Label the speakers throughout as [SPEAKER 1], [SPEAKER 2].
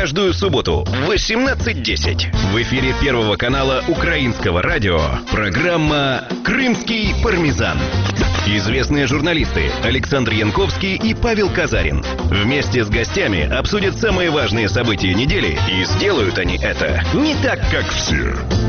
[SPEAKER 1] Каждую субботу в 18:10 в эфире Первого канала Украинского радио программа «Крымский пармезан». Известные журналисты Александр Янковский и Павел Казарин вместе с гостями обсудят самые важные события недели, и сделают они это не так, как все.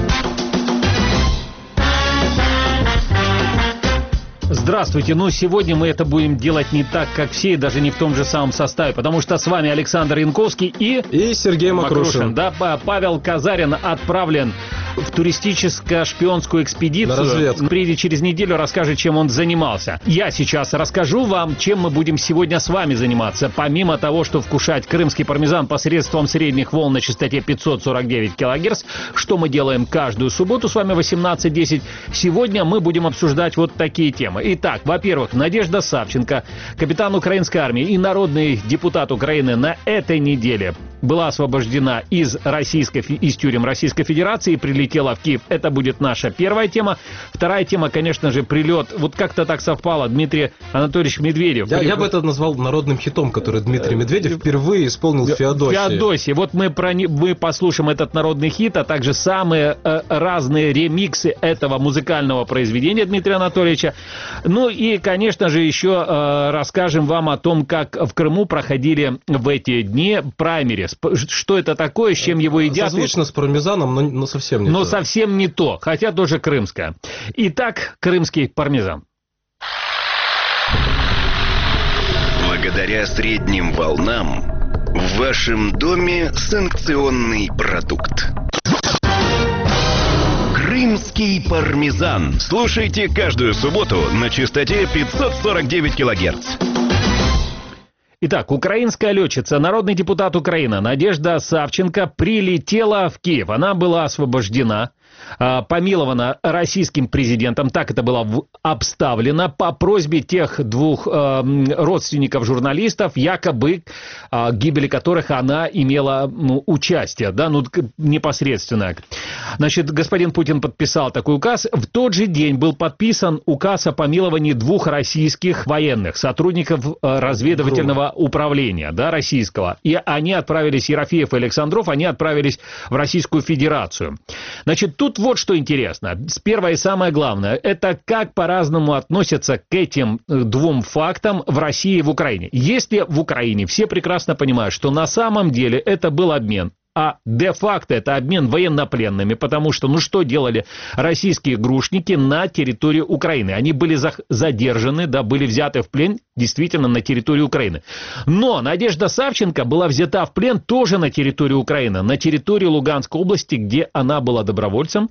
[SPEAKER 2] Здравствуйте. Сегодня мы это будем делать не так, как все, и даже не в том же самом составе, потому что с вами Александр Янковский и
[SPEAKER 3] Сергей Макрушин.
[SPEAKER 2] Да, Павел Казарин отправлен в туристическо-шпионскую экспедицию. Приедет через неделю, расскажет, чем он занимался. Я сейчас расскажу вам, чем мы будем сегодня с вами заниматься. Помимо того, что вкушать крымский пармезан посредством средних волн на частоте 549 кГц, что мы делаем каждую субботу с вами в 18:10, сегодня мы будем обсуждать вот такие темы. Итак, во-первых, Надежда Савченко, капитан украинской армии и народный депутат Украины, на этой неделе была освобождена из тюрем Российской Федерации и прилетела в Киев. Это будет наша первая тема. Вторая тема, конечно же, прилет. Вот как-то так совпало. Дмитрий Анатольевич Медведев.
[SPEAKER 3] Я бы это назвал народным хитом, который Дмитрий Медведев впервые исполнил в Феодосии.
[SPEAKER 2] Вот мы послушаем этот народный хит, а также самые разные ремиксы этого музыкального произведения Дмитрия Анатольевича. И, конечно же, еще расскажем вам о том, как в Крыму проходили в эти дни праймерис. Что это такое, с чем его едят.
[SPEAKER 3] Созвучно с пармезаном, но совсем не то.
[SPEAKER 2] Но совсем не то, хотя тоже крымское. Итак, крымский пармезан.
[SPEAKER 1] Благодаря средним волнам в вашем доме санкционный продукт. Крымский пармезан. Слушайте каждую субботу на частоте 549 кГц.
[SPEAKER 2] Итак, украинская летчица, народный депутат Украины Надежда Савченко прилетела в Киев. Она была освобождена, помилована российским президентом, так это было обставлено, по просьбе тех двух родственников журналистов, якобы гибели которых она имела участие, непосредственно. Значит, господин Путин подписал такой указ. В тот же день был подписан указ о помиловании двух российских военных, сотрудников разведывательного управления, российского. И они отправились, Ерофеев и Александров, они отправились в Российскую Федерацию. Значит, тут вот что интересно. Первое и самое главное, это как по-разному относятся к этим двум фактам в России и в Украине. Если в Украине все прекрасно понимают, что на самом деле это был обмен, а де-факто это обмен военнопленными, потому что, что делали российские грушники на территории Украины? Они были задержаны, были взяты в плен действительно на территории Украины. Но Надежда Савченко была взята в плен тоже на территории Украины, на территории Луганской области, где она была добровольцем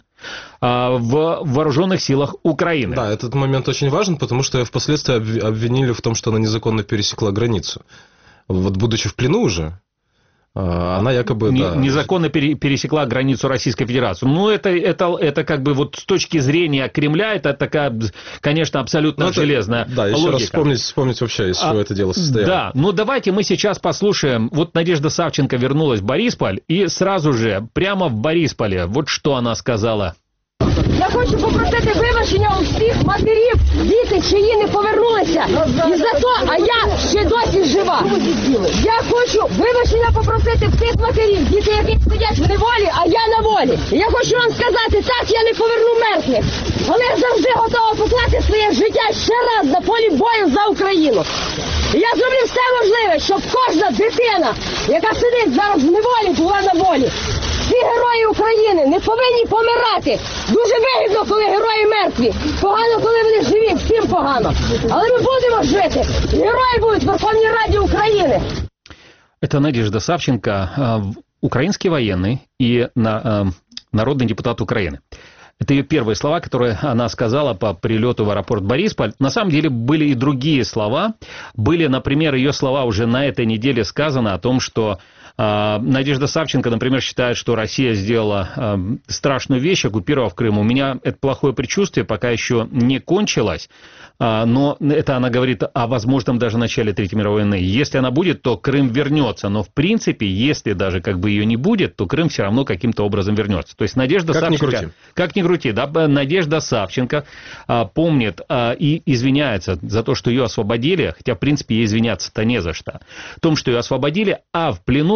[SPEAKER 2] в вооруженных силах Украины.
[SPEAKER 3] Да, этот момент очень важен, потому что впоследствии обвинили в том, что она незаконно пересекла границу. Вот будучи в плену уже, она якобы...
[SPEAKER 2] Незаконно пересекла границу Российской Федерации. Это как бы вот с точки зрения Кремля, это такая, конечно, абсолютно железная логика.
[SPEAKER 3] Да, еще раз вспомнить вообще, из чего это дело состояло.
[SPEAKER 2] Да, давайте мы сейчас послушаем. Вот Надежда Савченко вернулась в Борисполь, і сразу же, прямо в Борисполе, вот что она сказала.
[SPEAKER 4] Я хочу попросити вибачення у всіх матерів, діти, чиї не повернулися. І за то, а я ще досі жива. Я хочу вибачення попросити всіх матерів, діти, які сидять в неволі, а я на волі. І я хочу вам сказати, так, я не поверну мертвих, але я завжди готова покласти своє життя ще раз на полі бою за Україну. І я зроблю все можливе, щоб кожна дитина, яка сидить зараз в неволі, була на волі. Всі герої України не повинні помирати. Дуже вигідно, коли герої мертві. Погано, коли вони живі, всім погано. Але ми будемо жити. Герої будуть в Верховній Раді України.
[SPEAKER 2] Это Надежда Савченко, украинский военный и народный депутат Украины. Это ее первые слова, которые она сказала по прилету в аэропорт Борисполь. На самом деле были и другие слова. Были, например, ее слова уже на этой неделе сказано о том, что Надежда Савченко, например, считает, что Россия сделала страшную вещь, оккупировав Крым. У меня это плохое предчувствие пока еще не кончилось, но это она говорит о возможном даже начале Третьей мировой войны. Если она будет, то Крым вернется. Но в принципе, если даже как бы ее не будет, то Крым все равно каким-то образом вернется. То есть Надежда Савченко... Как ни крути, да, Надежда Савченко помнит и извиняется за то, что ее освободили, хотя в принципе ей извиняться-то не за что. В том, что ее освободили, а в плену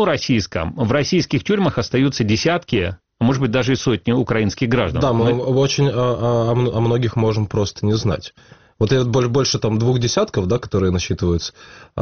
[SPEAKER 2] российском, в российских тюрьмах остаются десятки, может быть, даже и сотни украинских граждан.
[SPEAKER 3] Да, мы очень о многих можем просто не знать. Вот это больше там 2 десятков, да, которые насчитываются.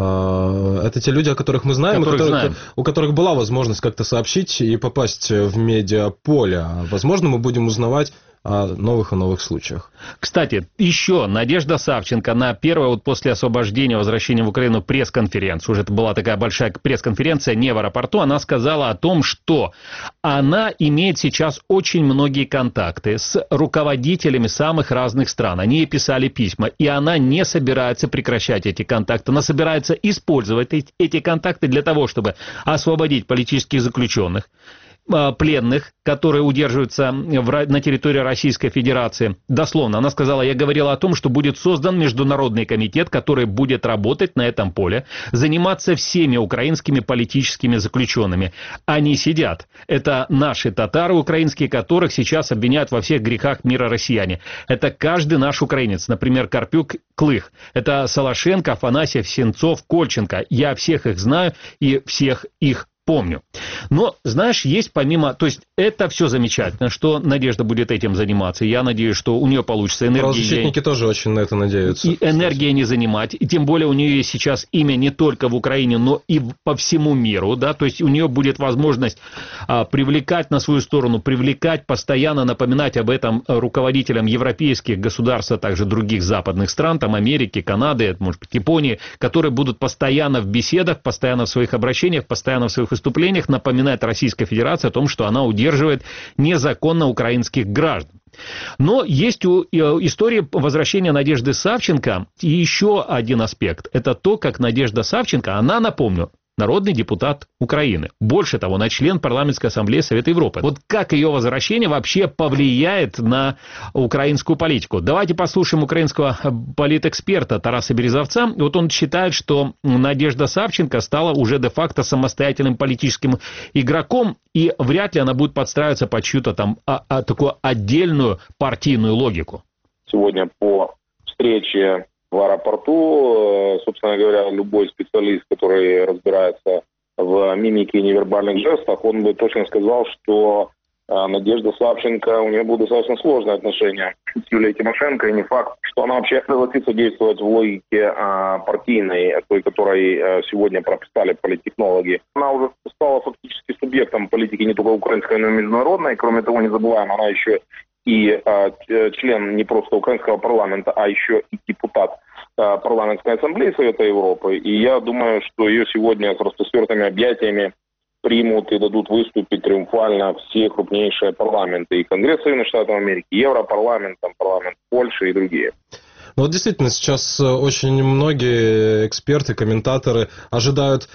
[SPEAKER 3] Это те люди, о которых мы знаем, у которых была возможность как-то сообщить и попасть в медиаполе. Возможно, мы будем узнавать о новых и новых случаях.
[SPEAKER 2] Кстати, еще Надежда Савченко на первое, вот после освобождения, возвращения в Украину, пресс-конференцию, уже это была такая большая пресс-конференция не в аэропорту, она сказала о том, что она имеет сейчас очень многие контакты с руководителями самых разных стран. Они ей писали письма, и она не собирается прекращать эти контакты. Она собирается использовать эти контакты для того, чтобы освободить политических заключенных, пленных, которые удерживаются на территории Российской Федерации. Дословно, она сказала, я говорила о том, что будет создан международный комитет, который будет работать на этом поле, заниматься всеми украинскими политическими заключенными. Они сидят. Это наши татары украинские, которых сейчас обвиняют во всех грехах мира россияне. Это каждый наш украинец. Например, Карпюк, Клых. Это Солошенко, Афанасьев, Сенцов, Кольченко. Я всех их знаю и всех их помню. Но, знаешь, есть помимо... То есть, это все замечательно, что Надежда будет этим заниматься. Я надеюсь, что у нее получится энергия.
[SPEAKER 3] Правозащитники тоже очень на это надеются.
[SPEAKER 2] И энергия не занимать. И тем более у нее есть сейчас имя не только в Украине, но и по всему миру. Да? То есть, у нее будет возможность привлекать на свою сторону, привлекать, постоянно напоминать об этом руководителям европейских государств, а также других западных стран, там Америки, Канады, может быть, Японии, которые будут постоянно в беседах, постоянно в своих обращениях, постоянно в своих выступлениях напоминает Российской Федерации о том, что она удерживает незаконно украинских граждан. Но есть у истории возвращения Надежды Савченко и еще один аспект. Это то, как Надежда Савченко, она, напомню, народный депутат Украины. Больше того, она член парламентской ассамблеи Совета Европы. Вот как ее возвращение вообще повлияет на украинскую политику? Давайте послушаем украинского политэксперта Тараса Березовца. Вот он считает, что Надежда Савченко стала уже де-факто самостоятельным политическим игроком, и вряд ли она будет подстраиваться под чью-то там такую отдельную партийную логику.
[SPEAKER 5] Сегодня по встрече в аэропорту, собственно говоря, любой специалист, который разбирается в мимике и невербальных жестах, он бы точно сказал, что Надежда Савченко, у нее будут достаточно сложные отношения с Юлией Тимошенко, и не факт, что она вообще согласится действовать в логике партийной, той, которой сегодня прописали политтехнологи. Она уже стала фактически субъектом политики не только украинской, но и международной. Кроме того, не забываем, она еще и член не просто украинского парламента, а еще и депутат парламентской ассамблеи Совета Европы. И я думаю, что ее сегодня с распростертыми объятиями примут и дадут выступить триумфально все крупнейшие парламенты. И Конгресс Соединенных Штатов Америки, Европарламент, парламент Польши и другие.
[SPEAKER 3] Ну вот действительно, сейчас очень многие эксперты, комментаторы ожидают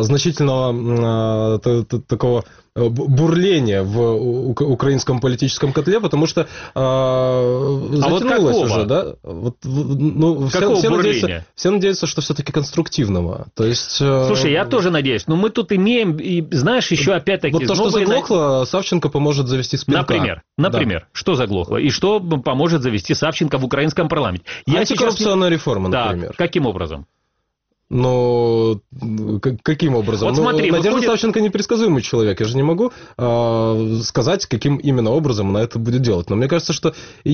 [SPEAKER 3] значительного такого бурления в украинском политическом котле, потому что затянулось уже, да? Все надеются, что все-таки конструктивного. То есть,
[SPEAKER 2] слушай, я тоже надеюсь, но мы тут имеем, и знаешь, еще опять-таки...
[SPEAKER 3] Вот то, что заглохло, Савченко поможет завести с пинка.
[SPEAKER 2] Например, что заглохло? И что поможет завести Савченко в украинском парламенте?
[SPEAKER 3] Антикоррупционная реформа, например.
[SPEAKER 2] Так, каким образом?
[SPEAKER 3] Но каким образом?
[SPEAKER 2] Вот смотри,
[SPEAKER 3] Надежда Савченко непредсказуемый человек. Я же не могу сказать, каким именно образом она это будет делать. Но мне кажется, что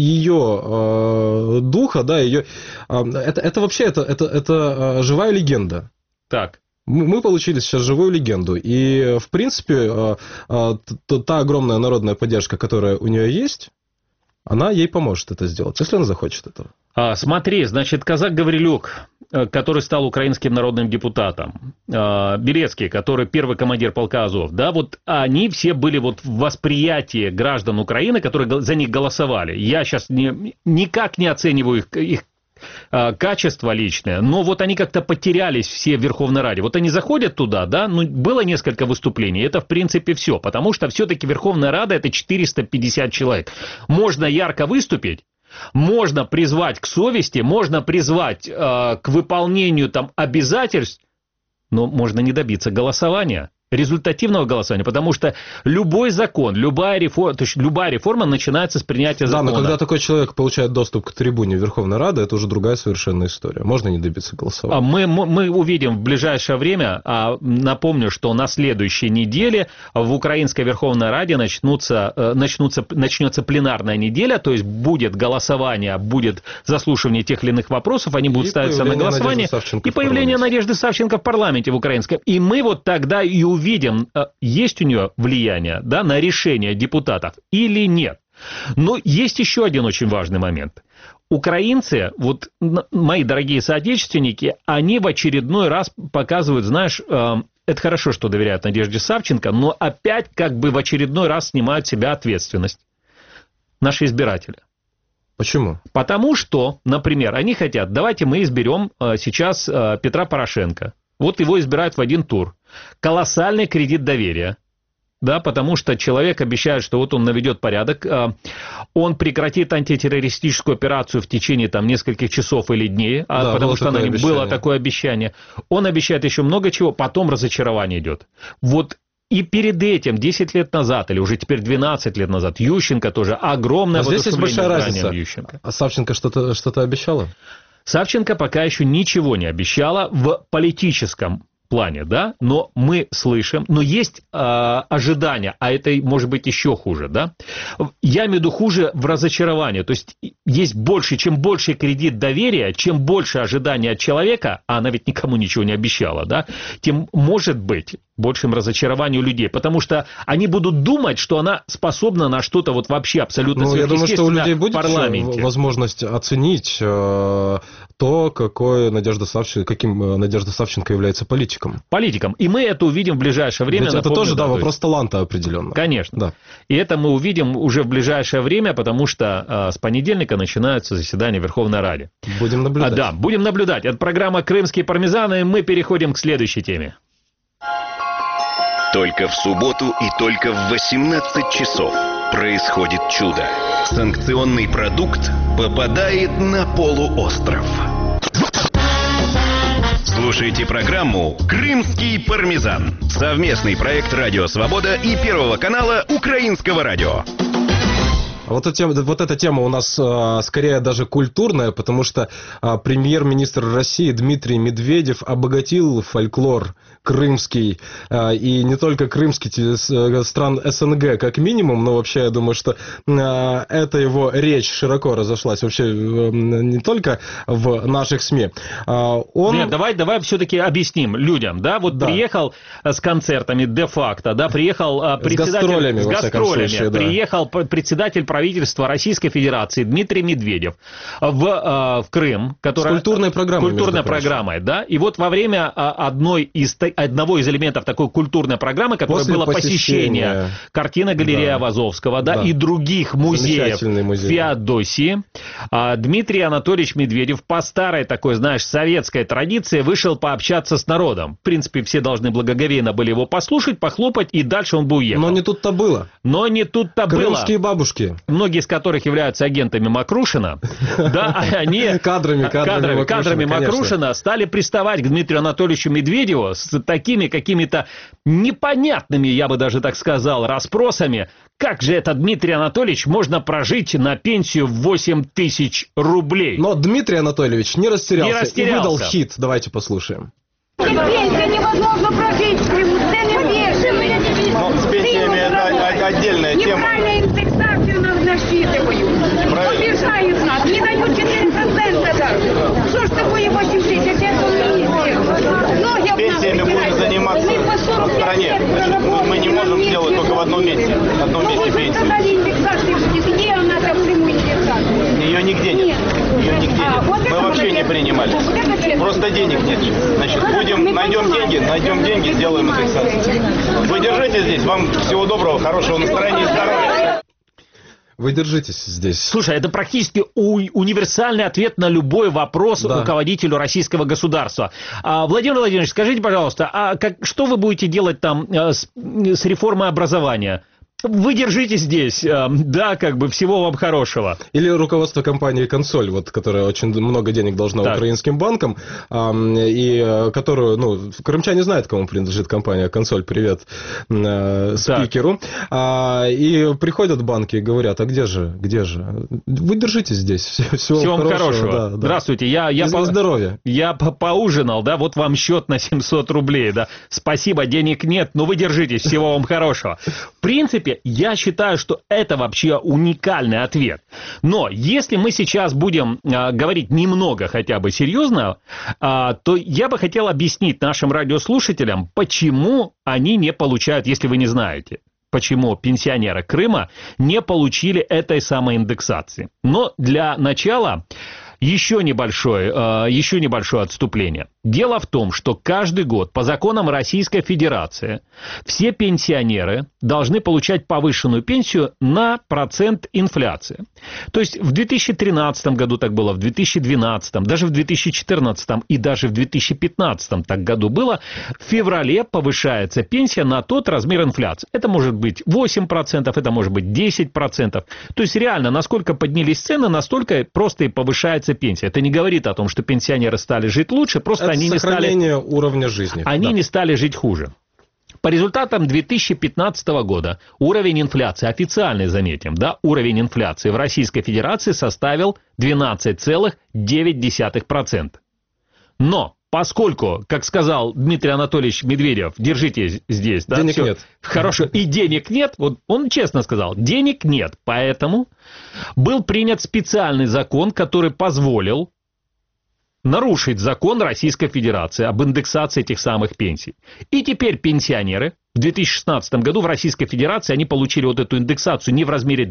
[SPEAKER 3] ее духа, да, ее это вообще это живая легенда.
[SPEAKER 2] Так.
[SPEAKER 3] Мы получили сейчас живую легенду. И, в принципе, та огромная народная поддержка, которая у нее есть, она ей поможет это сделать, если она захочет этого.
[SPEAKER 2] Смотри, значит, казак Гаврилюк, который стал украинским народным депутатом, Белецкий, который первый командир полка Азов, да, вот они все были вот в восприятии граждан Украины, которые за них голосовали. Я сейчас никак не оцениваю их качество личное, но вот они как-то потерялись все в Верховной Раде. Вот они заходят туда, да, ну, было несколько выступлений, это в принципе все, потому что все-таки Верховная Рада это 450 человек. Можно ярко выступить, можно призвать к совести, можно призвать к выполнению там обязательств, но можно не добиться голосования. результативного голосования, потому что любой закон, любая реформа начинается с принятия закона.
[SPEAKER 3] Да, но когда такой человек получает доступ к трибуне Верховной Рады, это уже другая совершенно история. Можно не добиться голосования.
[SPEAKER 2] Мы увидим в ближайшее время, напомню, что на следующей неделе в Украинской Верховной Раде начнется пленарная неделя, то есть будет голосование, будет заслушивание тех или иных вопросов, они будут ставиться на голосование, и появление Надежды Савченко в парламенте в украинском. И мы вот тогда и увидим, есть у нее влияние, да, на решение депутатов или нет. Но есть еще один очень важный момент. Украинцы, вот мои дорогие соотечественники, они в очередной раз показывают, знаешь, это хорошо, что доверяют Надежде Савченко, но опять как бы в очередной раз снимают с себя ответственность. Наши избиратели.
[SPEAKER 3] Почему?
[SPEAKER 2] Потому что, например, они хотят, давайте мы изберем сейчас Петра Порошенко. Вот его избирают в один тур. Колоссальный кредит доверия. Да, потому что человек обещает, что вот он наведет порядок, он прекратит антитеррористическую операцию в течение там нескольких часов или дней, да, потому что было такое обещание. Он обещает еще много чего, потом разочарование идет. Вот и перед этим, 10 лет назад, или уже теперь 12 лет назад, Ющенко тоже огромное
[SPEAKER 3] воодушевление. Здесь есть большая разница.
[SPEAKER 2] Ющенко.
[SPEAKER 3] А Савченко что-то обещала?
[SPEAKER 2] Савченко пока еще ничего не обещала в политическом плане, да, но мы слышим, но есть ожидания, а это может быть еще хуже, да. Я имею в виду хуже в разочаровании, то есть есть больше, чем больше кредит доверия, чем больше ожидания от человека, а она ведь никому ничего не обещала, да, тем может быть большим разочарованию людей, потому что они будут думать, что она способна на что-то вот вообще абсолютно сверхъестественное.
[SPEAKER 3] Я думаю, что у людей будет возможность оценить то, каким Надежда Савченко является политиком.
[SPEAKER 2] И мы это увидим в ближайшее время.
[SPEAKER 3] Ведь это тоже, да, вопрос таланта определенно.
[SPEAKER 2] Конечно.
[SPEAKER 3] Да.
[SPEAKER 2] И это мы увидим уже в ближайшее время, потому что с понедельника начинаются заседания в Верховной Раде.
[SPEAKER 3] Будем наблюдать.
[SPEAKER 2] Да, будем наблюдать. Это программа «Крымские пармезаны», и мы переходим к следующей теме.
[SPEAKER 1] Только в субботу и только в 18 часов происходит чудо. Санкционный продукт попадает на полуостров. Слушайте программу «Крымский пармезан». Совместный проект «Радио Свобода» и Первого канала Украинского радио.
[SPEAKER 3] Вот эта тема у нас скорее даже культурная, потому что премьер-министр России Дмитрий Медведев обогатил фольклор крымский, и не только крымский, стран СНГ как минимум, но вообще я думаю, что эта его речь широко разошлась вообще не только в наших СМИ.
[SPEAKER 2] Нет, давай все-таки объясним людям, да, вот да. Приехал с концертами де-факто, да, приехал председатель...
[SPEAKER 3] С гастроллями,
[SPEAKER 2] да. Приехал председатель правительства Российской Федерации Дмитрий Медведев в Крым, которая...
[SPEAKER 3] С культурной
[SPEAKER 2] программой, да, и вот во время одного из элементов такой культурной программы, которая была посещение картина-галерея Айвазовского, да, и других музеев Феодосии, Дмитрий Анатольевич Медведев по старой такой, знаешь, советской традиции вышел пообщаться с народом. В принципе, все должны благоговейно были его послушать, похлопать, и дальше он бы уехал.
[SPEAKER 3] Но не тут-то было. Крымские бабушки.
[SPEAKER 2] Многие из которых являются агентами Макрушина, да, они кадрами Макрушина стали приставать к Дмитрию Анатольевичу Медведеву с такими какими-то непонятными, я бы даже так сказал, расспросами, как же это, Дмитрий Анатольевич, можно прожить на пенсию в 8 тысяч рублей.
[SPEAKER 3] Но Дмитрий Анатольевич не растерялся и выдал хит. Давайте послушаем.
[SPEAKER 4] Пенсия невозможно прожить в Крыму, цены бешеные.
[SPEAKER 5] Но с пенсиями это отдельная тема.
[SPEAKER 4] Неправильно индексацию нам насчитывают. Обижают нас, не дают 4% даже. Что ж такое 8 тысяч, это министерство.
[SPEAKER 5] Пенсиями будут заниматься в стране. Мы не можем сделать только в одном месте. В одном месте пенсии.
[SPEAKER 4] Где у нас в Крыму индексация?
[SPEAKER 5] Ее нигде нет. Ее нигде нет. Мы вообще не принимали. Просто денег нет. Значит, найдем деньги, сделаем индексацию. Вы держитесь здесь. Вам всего доброго, хорошего настроения и здоровья.
[SPEAKER 3] Вы держитесь здесь.
[SPEAKER 2] Слушай, это практически универсальный ответ на любой вопрос руководителю российского государства. Владимир Владимирович, скажите, пожалуйста, что вы будете делать там с реформой образования? вы держитесь здесь, да, как бы всего вам хорошего.
[SPEAKER 3] Или руководство компании «Консоль», вот, которая очень много денег должна украинским банкам, и которую, ну, крымчане знают, кому принадлежит компания «Консоль», привет спикеру, и приходят банки и говорят, а где же, вы держитесь здесь, всего вам хорошего. Да.
[SPEAKER 2] Здравствуйте, я
[SPEAKER 3] здоровья.
[SPEAKER 2] Я поужинал, да, вот вам счет на 700 рублей, да, спасибо, денег нет, но вы держитесь, всего вам хорошего. В принципе, я считаю, что это вообще уникальный ответ. Но если мы сейчас будем говорить немного хотя бы серьезно, то я бы хотел объяснить нашим радиослушателям, почему они не получают, если вы не знаете, почему пенсионеры Крыма не получили этой самой индексации. Но для начала еще небольшое отступление. Дело в том, что каждый год по законам Российской Федерации все пенсионеры должны получать повышенную пенсию на процент инфляции. То есть в 2013 году так было, в 2012, даже в 2014 и даже в 2015 так году было. В феврале повышается пенсия на тот размер инфляции. Это может быть 8%, это может быть 10%. То есть реально, насколько поднялись цены, настолько просто и повышается пенсия. Это не говорит о том, что пенсионеры стали жить лучше, просто
[SPEAKER 3] это сохранение уровня жизни.
[SPEAKER 2] Они не стали жить хуже. По результатам 2015 года уровень инфляции, официальный, заметим, да, уровень инфляции в Российской Федерации составил 12,9%. Но поскольку, как сказал Дмитрий Анатольевич Медведев, держите здесь, да,
[SPEAKER 3] денег нет.
[SPEAKER 2] Хорошо, и денег нет, вот он честно сказал, денег нет, поэтому был принят специальный закон, который позволил нарушить закон Российской Федерации об индексации этих самых пенсий. И теперь пенсионеры в 2016 году в Российской Федерации они получили вот эту индексацию не в размере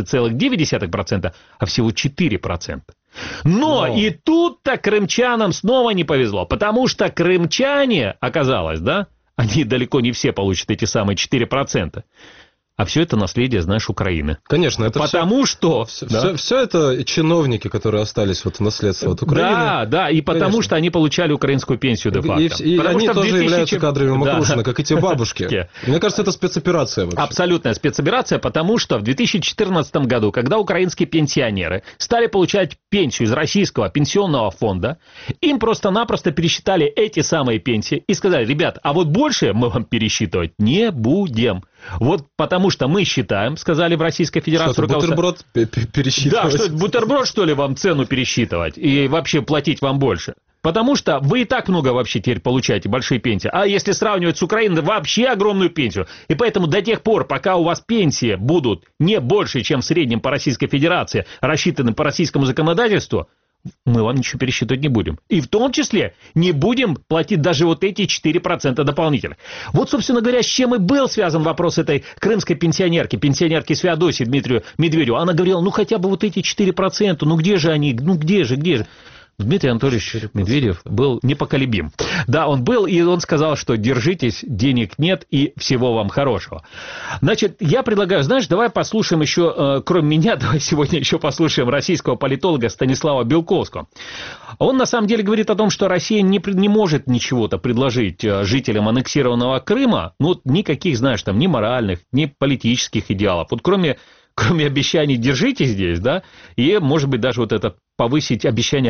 [SPEAKER 2] 12,9%, а всего 4%. Но и тут-то крымчанам снова не повезло, потому что крымчане, оказалось, да, они далеко не все получат эти самые 4%. А все это наследие, знаешь, Украины.
[SPEAKER 3] Конечно, это
[SPEAKER 2] потому что...
[SPEAKER 3] Все это чиновники, которые остались вот в наследство от Украины.
[SPEAKER 2] Да, и потому что они получали украинскую пенсию де-факто.
[SPEAKER 3] И они тоже являются кадрами Макрушина, как и те бабушки. Мне кажется, это спецоперация вообще.
[SPEAKER 2] Абсолютная спецоперация, потому что в 2014 году, когда украинские пенсионеры стали получать пенсию из российского пенсионного фонда, им просто-напросто пересчитали эти самые пенсии и сказали, ребят, а вот больше мы вам пересчитывать не будем. Вот потому что мы считаем, сказали в Российской Федерации...
[SPEAKER 3] Что, бутерброд пересчитывать?
[SPEAKER 2] Да, что бутерброд, что ли, вам цену пересчитывать и вообще платить вам больше? Потому что вы и так много вообще теперь получаете, большие пенсии. А если сравнивать с Украиной, вообще огромную пенсию. И поэтому до тех пор, пока у вас пенсии будут не больше, чем в среднем по Российской Федерации, рассчитаны по российскому законодательству, мы вам ничего пересчитывать не будем. И в том числе не будем платить даже вот эти 4% дополнительно. Вот, собственно говоря, с чем и был связан вопрос этой крымской пенсионерки Феодосии Дмитрию Медведеву. Она говорила, ну хотя бы вот эти 4%, ну где же они, ну где же? Дмитрий Анатольевич Медведев был непоколебим. Да, он был, и он сказал, что держитесь, денег нет и всего вам хорошего. Значит, я предлагаю, знаешь, давай послушаем еще, кроме меня, давай сегодня еще послушаем российского политолога Станислава Белковского. Он на самом деле говорит о том, что Россия не может ничего-то предложить жителям аннексированного Крыма, ну, никаких, знаешь, там, ни моральных, ни политических идеалов. Вот кроме обещаний «держите здесь», да, и, может быть, даже вот это повысить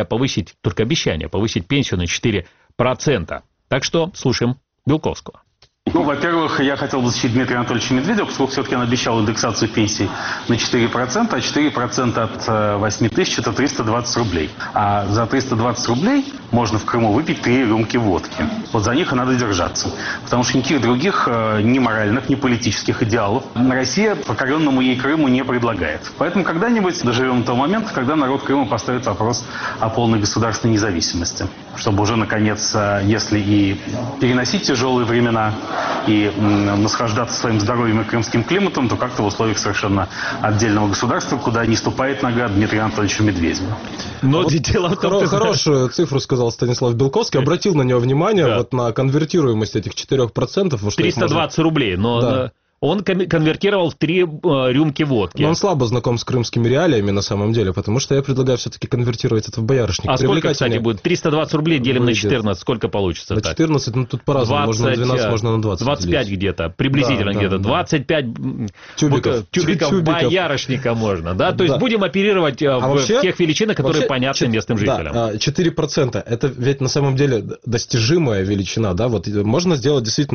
[SPEAKER 2] пенсию на 4%. Так что слушаем Белковского.
[SPEAKER 6] Ну, во-первых, я хотел бы защитить Дмитрия Анатольевича Медведева, поскольку все-таки он обещал индексацию пенсий на 4%, а 4% от 8 тысяч – это 320 рублей. А за 320 рублей можно в Крыму выпить 3 рюмки водки. Вот за них и надо держаться. Потому что никаких других ни моральных, ни политических идеалов Россия покоренному ей Крыму не предлагает. Поэтому когда-нибудь доживем до того момента, когда народ Крыма поставит вопрос о полной государственной независимости. Чтобы уже, наконец, если и переносить тяжелые времена, и наслаждаться своим здоровьем и крымским климатом, то как-то в условиях совершенно отдельного государства, куда не ступает нога Дмитрия Анатольевича Медведева.
[SPEAKER 3] Но вот дело в том, хорошую цифру сказал Станислав Белковский, обратил на нее внимание, вот на конвертируемость этих 4%.
[SPEAKER 2] 320 рублей, но...
[SPEAKER 3] Да.
[SPEAKER 2] он конвертировал в 3 рюмки водки.
[SPEAKER 3] Но он слабо знаком с крымскими реалиями на самом деле, потому что я предлагаю все-таки конвертировать это в боярышник.
[SPEAKER 2] А сколько, кстати, будет? 320 рублей делим на 14, сколько получится?
[SPEAKER 3] На 14, ну тут по-разному, можно на 12, можно на 20.
[SPEAKER 2] 25 делить. Где-то, приблизительно где-то, 25 тюбиков боярышника можно, да? То есть будем оперировать в тех величинах, которые понятны местным жителям.
[SPEAKER 3] Да, 4%, это ведь на самом деле достижимая величина, да? Вот можно сделать действительно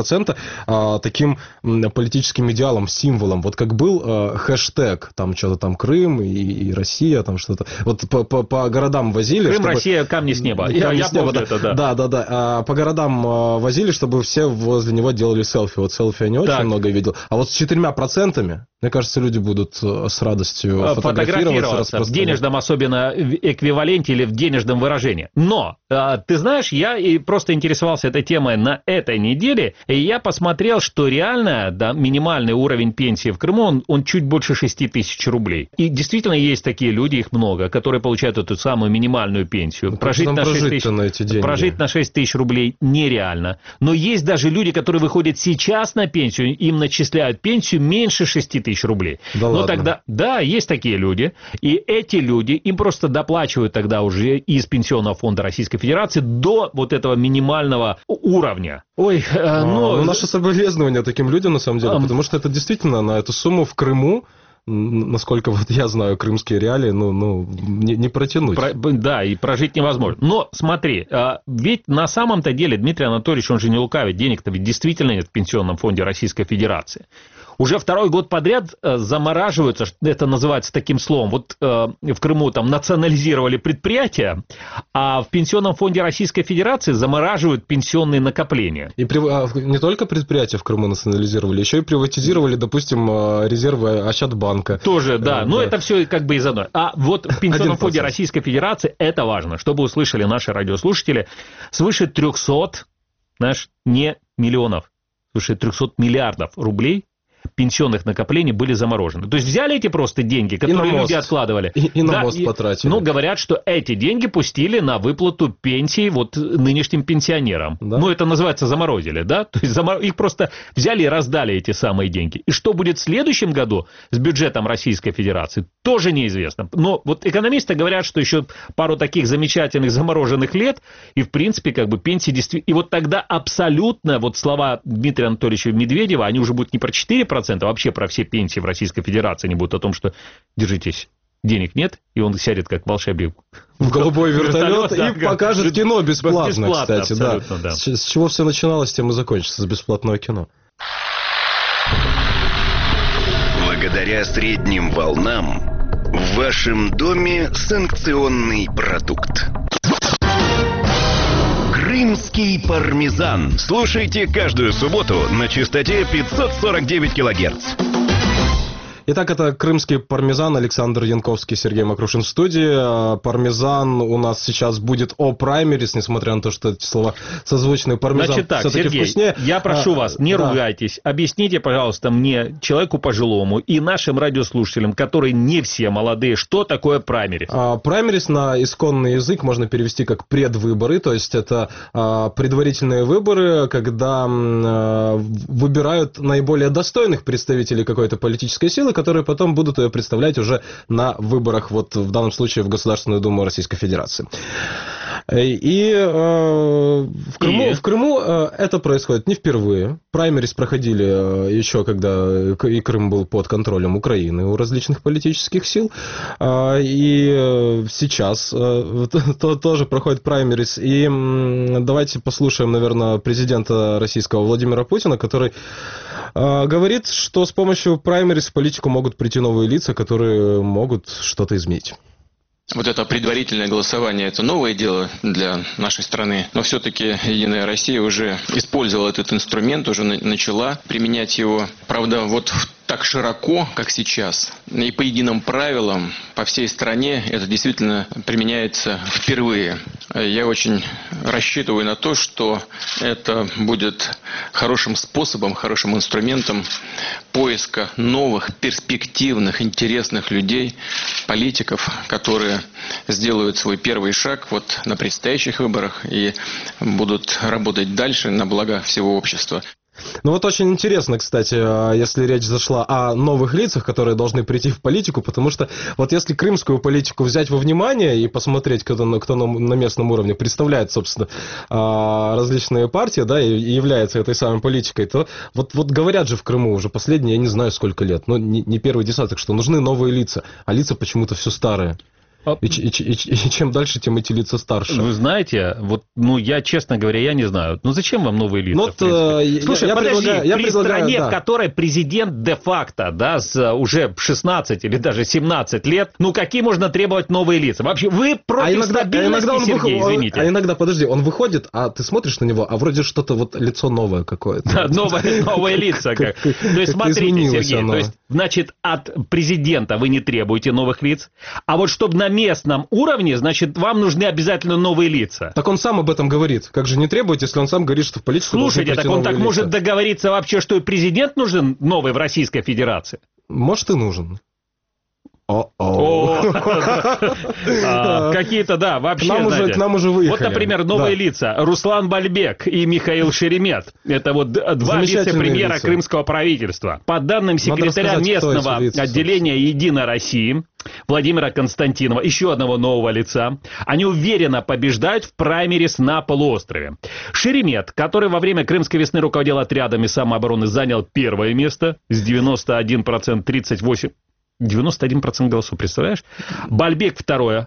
[SPEAKER 3] 4% таким политическим идеалом, символом. Вот как был хэштег, там что-то там Крым и Россия, там что-то. Вот по городам возили.
[SPEAKER 2] Крым, чтобы... Россия, камни с неба. Я помню это, да. Да.
[SPEAKER 3] По городам возили, чтобы все возле него делали селфи. Вот селфи я не очень много видел. А вот с 4%, мне кажется, люди будут с радостью фотографироваться.
[SPEAKER 2] В денежном особенно эквиваленте или в денежном выражении. Но, ты знаешь, я и просто интересовался этой темой на этой неделе, и я посмотрел, что реально, да, минимальный уровень пенсии в Крыму, он чуть больше 6 тысяч рублей. И действительно есть такие люди, их много, которые получают эту самую минимальную пенсию. Прожить на 6 тысяч рублей нереально. Но есть даже люди, которые выходят сейчас на пенсию, им начисляют пенсию меньше 6 тысяч рублей.
[SPEAKER 3] Да,
[SPEAKER 2] но
[SPEAKER 3] ладно.
[SPEAKER 2] Тогда, да, есть такие люди, и эти люди, им просто доплачивают тогда уже из Пенсионного фонда Российской Федерации до вот этого минимального уровня. Ой,
[SPEAKER 3] наше соболезнование таким людям, на самом деле, потому что это действительно на эту сумму в Крыму, насколько вот я знаю крымские реалии, не протянуть.
[SPEAKER 2] Да, и прожить невозможно. Но смотри, ведь на самом-то деле Дмитрий Анатольевич, он же не лукавит, денег-то ведь действительно нет в Пенсионном фонде Российской Федерации. Уже второй год подряд замораживаются, это называется таким словом, вот в Крыму там национализировали предприятия, а в Пенсионном фонде Российской Федерации замораживают пенсионные накопления.
[SPEAKER 3] И не только предприятия в Крыму национализировали, еще и приватизировали, допустим, резервы Ощадбанка.
[SPEAKER 2] Тоже, да, но это все как бы из одной. А вот в Пенсионном фонде Российской Федерации это важно, чтобы услышали наши радиослушатели, свыше 300, не миллионов, свыше 300 миллиардов рублей пенсионных накоплений были заморожены. То есть взяли эти просто деньги, которые люди откладывали.
[SPEAKER 3] И на мост потратили.
[SPEAKER 2] Ну, говорят, что эти деньги пустили на выплату пенсии вот нынешним пенсионерам. Да? Ну, это называется заморозили, да? То есть их просто взяли и раздали эти самые деньги. И что будет в следующем году с бюджетом Российской Федерации, тоже неизвестно. Но вот экономисты говорят, что еще пару таких замечательных замороженных лет, и, в принципе, как бы пенсии действительно... И вот тогда абсолютно, вот слова Дмитрия Анатольевича Медведева, они уже будут не про 4%, а вообще про все пенсии в Российской Федерации, они будут о том, что, держитесь, денег нет, и он сядет как волшебник
[SPEAKER 3] в голубой вертолет и покажет кино бесплатно, кстати.
[SPEAKER 2] Да.
[SPEAKER 3] С чего все начиналось, тем и закончится, с бесплатного кино.
[SPEAKER 1] Благодаря средним волнам в вашем доме санкционный продукт. Крымский пармезан. Слушайте каждую субботу на частоте 549 килогерц.
[SPEAKER 3] Итак, это крымский пармезан. Александр Янковский, Сергей Макрушин в студии. Пармезан у нас сейчас будет о праймерис, несмотря на то, что эти слова созвучные. Пармезан
[SPEAKER 2] значит так,
[SPEAKER 3] все-таки
[SPEAKER 2] Сергей,
[SPEAKER 3] вкуснее.
[SPEAKER 2] Я прошу вас, не ругайтесь. Объясните, пожалуйста, мне, человеку пожилому, и нашим радиослушателям, которые не все молодые, что такое праймерис?
[SPEAKER 3] Праймерис на исконный язык можно перевести как предвыборы, то есть это предварительные выборы, когда выбирают наиболее достойных представителей какой-то политической силы, которые потом будут ее представлять уже на выборах, вот в данном случае в Государственную Думу Российской Федерации. И в Крыму это происходит не впервые. Праймерис проходили еще, когда и Крым был под контролем Украины у различных политических сил. И сейчас тоже проходит праймерис. И давайте послушаем, наверное, президента российского Владимира Путина, который говорит, что с помощью праймерис в политику могут прийти новые лица, которые могут что-то изменить.
[SPEAKER 7] Вот это предварительное голосование – это новое дело для нашей страны. Но все-таки «Единая Россия» уже использовала этот инструмент, уже начала применять его. Правда, вот так широко, как сейчас, и по единым правилам по всей стране это действительно применяется впервые. Я очень рассчитываю на то, что это будет хорошим способом, хорошим инструментом поиска новых, перспективных, интересных людей, политиков, которые сделают свой первый шаг вот на предстоящих выборах и будут работать дальше на благо всего общества.
[SPEAKER 3] Ну вот очень интересно, кстати, если речь зашла о новых лицах, которые должны прийти в политику, потому что вот если крымскую политику взять во внимание и посмотреть, кто на местном уровне представляет, собственно, различные партии, да, и является этой самой политикой, то вот говорят же в Крыму уже последние, я не знаю сколько лет, но не первый десяток, что нужны новые лица, а лица почему-то все старые. И чем дальше, тем эти лица старше.
[SPEAKER 2] Вы знаете, вот, я, честно говоря, я не знаю. Зачем вам новые лица? Слушай, при стране, в которой президент де-факто, да, с уже 16 или даже 17 лет, какие можно требовать новые лица? Вообще, вы против стабильности, Сергей, извините.
[SPEAKER 3] А иногда, подожди, он выходит, а ты смотришь на него, а вроде что-то вот лицо новое какое-то.
[SPEAKER 2] Да, новые лица. То есть, смотрите, Сергей, то есть, значит, от президента вы не требуете новых лиц, а вот чтобы на местном уровне, значит, вам нужны обязательно новые лица.
[SPEAKER 3] Так он сам об этом говорит. Как же не требовать, если он сам говорит, что в политику должны прийти новые лица?
[SPEAKER 2] Слушайте, так он так может договориться вообще, что и президент нужен новый в Российской Федерации?
[SPEAKER 3] Может, и нужен.
[SPEAKER 2] Какие-то, да, вообще,
[SPEAKER 3] к нам уже выехали.
[SPEAKER 2] Вот, например, новые лица. Руслан Бальбек и Михаил Шеремет. Это вот два вице-премьера крымского правительства. По данным секретаря местного отделения «Единой России» Владимира Константинова, еще одного нового лица, они уверенно побеждают в праймерис на полуострове. Шеремет, который во время Крымской весны руководил отрядами самообороны, занял первое место с 91%, 38%. 91% голосов, представляешь? Бальбек второе,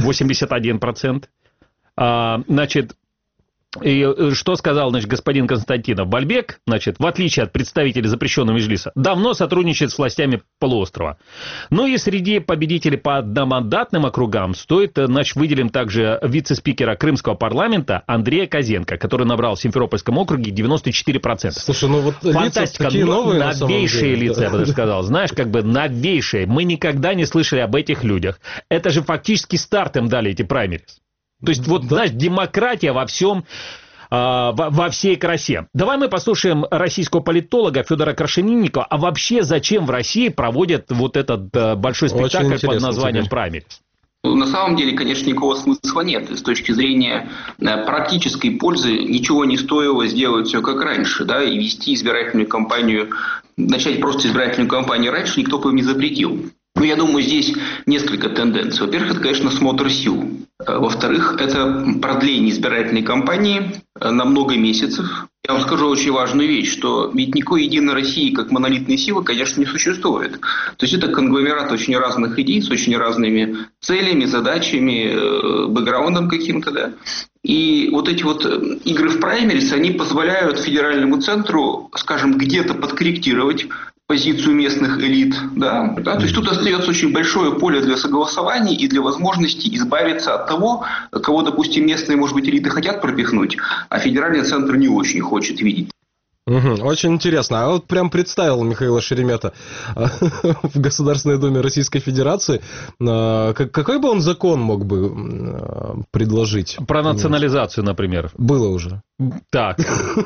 [SPEAKER 2] 81%. Значит, и что сказал, господин Константинов? Бальбек, в отличие от представителей запрещенного Меджлиса, давно сотрудничает с властями полуострова. И среди победителей по одномандатным округам выделим также вице-спикера Крымского парламента Андрея Козенко, который набрал в Симферопольском округе 94%.
[SPEAKER 3] Слушай,
[SPEAKER 2] фантастика, новейшие лица, я бы даже сказал. Знаешь, новейшие. Мы никогда не слышали об этих людях. Это же фактически старт им дали эти праймерис. То есть, знаешь, демократия во всем, во всей красе. Давай мы послушаем российского политолога Федора Крашенинникова. А вообще, зачем в России проводят вот этот большой спектакль под названием «Праймерис»?
[SPEAKER 8] На самом деле, конечно, никакого смысла нет. С точки зрения практической пользы ничего не стоило сделать все как раньше, да, и вести избирательную кампанию, начать просто избирательную кампанию раньше никто бы им не запретил. Я думаю, здесь несколько тенденций. Во-первых, это, конечно, смотр сил. Во-вторых, это продление избирательной кампании на много месяцев. Я вам скажу очень важную вещь, что ведь никакой Единой России как монолитной силы, конечно, не существует. То есть это конгломерат очень разных идей с очень разными целями, задачами, бэкграундом каким-то, да. И вот эти вот игры в праймерис, они позволяют федеральному центру, скажем, где-то подкорректировать позицию местных элит, да. То есть тут остается очень большое поле для согласований и для возможности избавиться от того, кого, допустим, местные, может быть, элиты хотят пропихнуть, а федеральный центр не очень хочет видеть.
[SPEAKER 3] Очень интересно. А вот прям представил Михаила Шеремета в Государственной Думе Российской Федерации. Какой бы он закон мог бы предложить?
[SPEAKER 2] Про национализацию, например.
[SPEAKER 3] Было уже.
[SPEAKER 2] Так.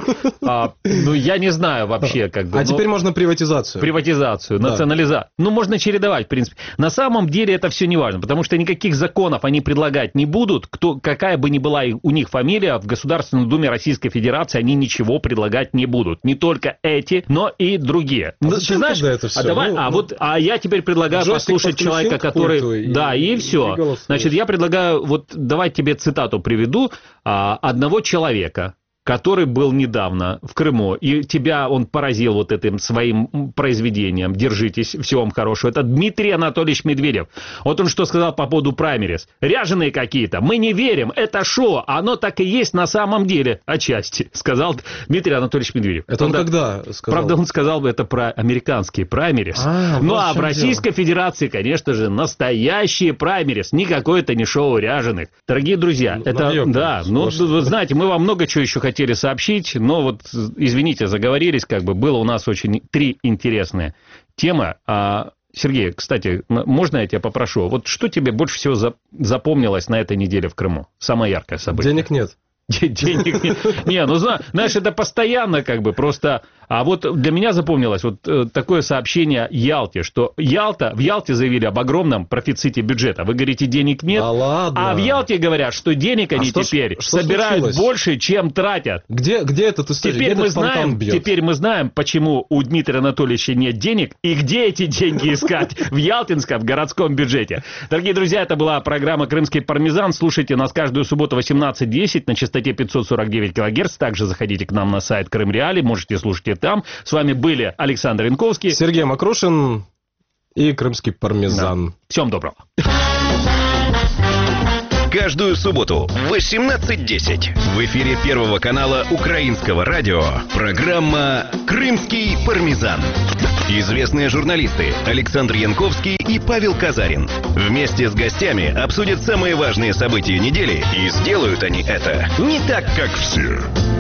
[SPEAKER 2] Я не знаю вообще,
[SPEAKER 3] теперь можно приватизацию.
[SPEAKER 2] Приватизацию, национализацию. Можно чередовать, в принципе. На самом деле это все не важно, потому что никаких законов они предлагать не будут. Какая бы ни была у них фамилия, в Государственной Думе Российской Федерации они ничего предлагать не будут. Не только эти, но и другие.
[SPEAKER 3] Ты знаешь, это все?
[SPEAKER 2] Я теперь предлагаю послушать человека, который... И все. Значит, я предлагаю, давай тебе цитату приведу одного человека, который был недавно в Крыму, и тебя он поразил вот этим своим произведением. Держитесь, всего вам хорошего. Это Дмитрий Анатольевич Медведев. Вот он что сказал по поводу праймерис. Ряженые какие-то. Мы не верим. Это шоу. Оно так и есть на самом деле. Отчасти. Сказал Дмитрий Анатольевич Медведев.
[SPEAKER 3] Это он когда сказал?
[SPEAKER 2] Правда, он сказал бы это про американские праймерис. А в Российской Федерации, конечно же, настоящие праймерис. Никакое это не шоу ряженых. Дорогие друзья, вы знаете, мы вам много чего еще хотели сообщить, но извините, заговорились, было у нас очень 3 интересные темы. Сергей, кстати, можно я тебя попрошу? Что тебе больше всего запомнилось на этой неделе в Крыму? Самое яркое событие.
[SPEAKER 3] Денег нет.
[SPEAKER 2] Денег нет. Знаешь, это постоянно просто А вот для меня запомнилось вот такое сообщение Ялте, что в Ялте заявили об огромном профиците бюджета. Вы говорите, денег нет?
[SPEAKER 3] Да ладно.
[SPEAKER 2] А в Ялте говорят, что денег они теперь собирают случилось? Больше, чем тратят.
[SPEAKER 3] Где этот история?
[SPEAKER 2] Теперь мы знаем, почему у Дмитрия Анатольевича нет денег и где эти деньги искать в Ялтинском городском бюджете. Дорогие друзья, это была программа «Крымский пармезан». Слушайте нас каждую субботу 18:10 на частоте 549 кГц. Также заходите к нам на сайт Крым Реалии, можете слушать и там. С вами были Александр Янковский,
[SPEAKER 3] Сергей Макрушин и «Крымский пармезан».
[SPEAKER 2] Да. Всем доброго.
[SPEAKER 1] Каждую субботу в 18:10 в эфире Первого канала Украинского радио программа «Крымский пармезан». Известные журналисты Александр Янковский и Павел Казарин вместе с гостями обсудят самые важные события недели, и сделают они это не так, как все.